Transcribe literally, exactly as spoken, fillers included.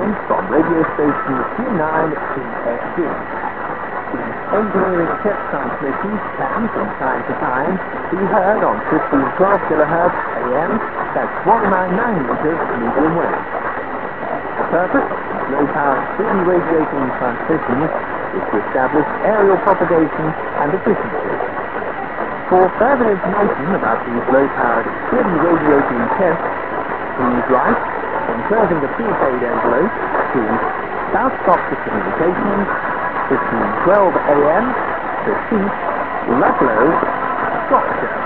sound from radio station Q nine T S G. These engineering test transmissions can, from time to time, be heard on fifteen twelve kilohertz A M, that's one ninety-nine meters medium wave. The purpose of low-power steady radiating transmissions is to establish aerial propagation and efficiency. For further information about these low-powered steady radiating tests, please write, enclosing the prepaid envelope, to South Shropshire Communications, fifteen twelve A M, The Seat, Ludlow, Shropshire.